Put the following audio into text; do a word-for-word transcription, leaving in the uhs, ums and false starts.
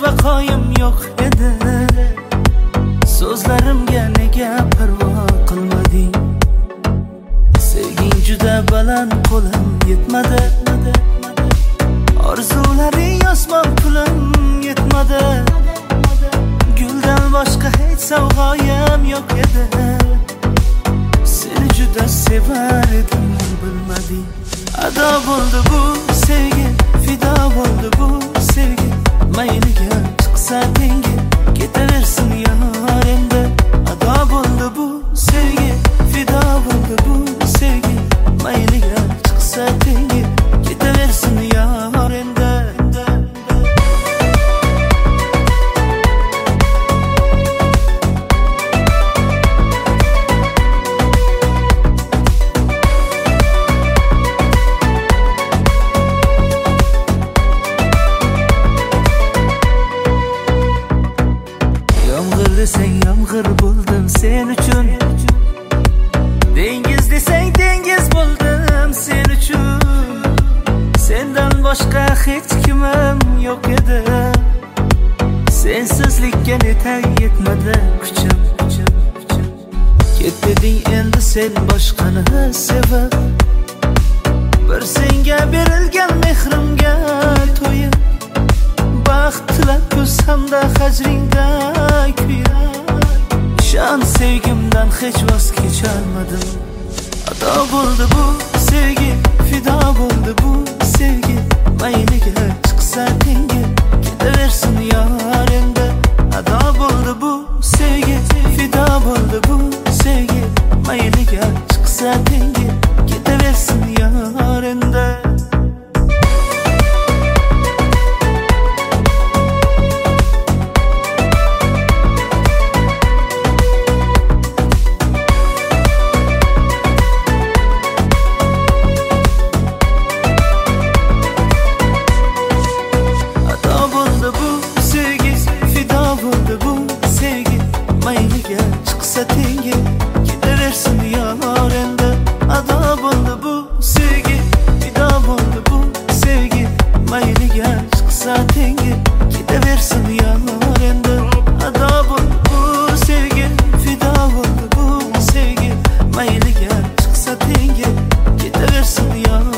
baqoyim yo'q edi. So'zlarimga nega parvo qilmading? Sevging juda baland, qo'lim yetmadi. Orzularing osmon pulim yetmadi. Guldan boshqa hech sovg'oyim yo'q edi. Seni juda sevar edim, bilmading. Ado bo'ldi bu sevgi, fido bo'ldi bu sevgi. Mayliga chiqsa tengi, ketaversin yor endi. Ado bo'ldi bu sevgi, fido bo'ldi bu sevgi. Mayliga chiqsa tengi, ketaversin yor endi. Yomg'ir desang yomg'ir bo'ldim sen uchun. Dengiz desang dengiz bo'ldim sen uchun. Sendan boshqa hech kimim yo'q edi. Sensizlikka netay yetmadi kuchim. Ketding endi sen boshqani sevib. Bir senga berilgan mehrimga to'yib. Baxt tilab ko'zimda hajringda kuyib. Ishon sevgimdan hech voz kecholmadim. Ado bo'ldi bu sevgi, fido bo'ldi bu sevgi. Mayliga chiqsa tengi, ketaversin yor endi. Ado bo'ldi bu sevgi, fido bo'ldi bu sevgi. Mayliga chiqsa tengi, ketaversin yor endi. Mayliga chiqsa tengi, ketaversin yor endi. Ado bo'ldi bu sevgi, fido bo'ldi bu sevgi. Mayliga chiqsa tengi, ketaversin yor endi. Ado bo'ldi bu sevgi, fido bo'ldi bu sevgi. Mayliga chiqsa tengi, ketaversin yor